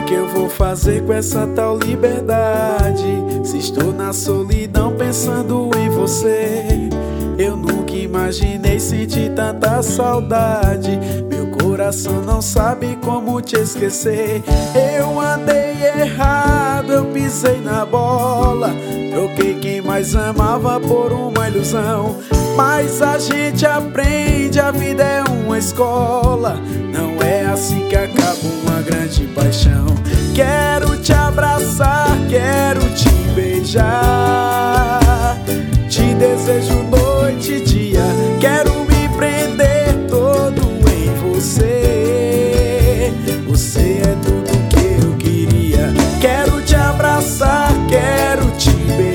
que eu vou fazer com essa tal liberdade? Se estou na solidão pensando em você, eu nunca imaginei sentir tanta saudade. Meu coração não sabe como te esquecer. Eu andei errado, eu pisei na bola, troquei quem mais amava por uma ilusão. Mas a gente aprende, a vida é uma escola, não é assim que acaba uma grande paixão. Quero te abraçar, quero te beijar, te desejo noite e dia, quero me prender todo em você. Você é tudo que eu queria. Quero te abraçar, quero te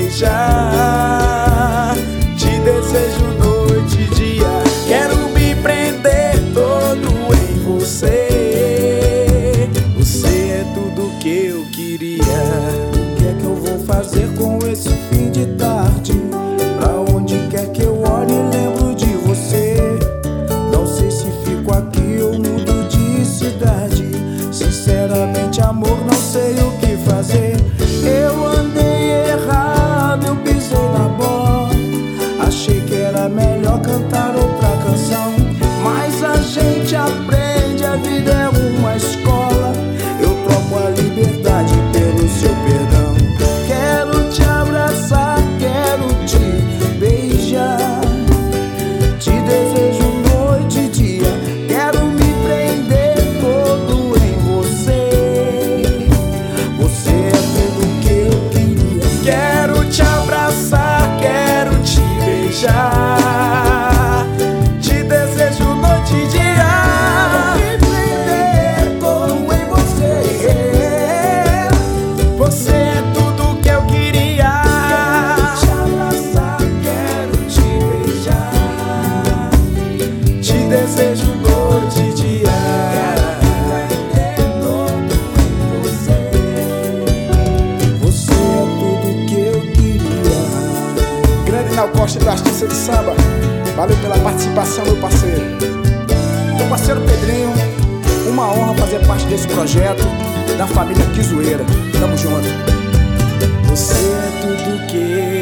beijar, te desejo noite e dia, quero me prender todo em você. Você é tudo que eu queria. O que é que eu vou fazer com esse fim de tarde? Pra onde quer que eu olhe lembro de você. Não sei se fico aqui ou mudo de cidade. Sinceramente, amor, não sei o que fazer. Eu andei errado, eu pisei na bola, achei que era melhor cantar outra canção. Mas a gente aprende, a vida é uma escola, eu troco a liberdade pelo seu perdão. Quero te abraçar, quero te beijar, te desejo noite e dia, quero me prender todo em você. Você é tudo que eu queria. Quero te abraçar, quero te beijar, te desejo noite e dia, Me prender todo em você. você é tudo que eu queria. Quero te abraçar, quero te beijar, Te desejo noite e dia, você é tudo que eu queria. Grande Nau Costa do Artista de Samba, valeu pela participação, meu parceiro. Meu parceiro Pedrinho, uma honra fazer parte desse projeto da família Que Zoeira. Tamo junto. você é tudo que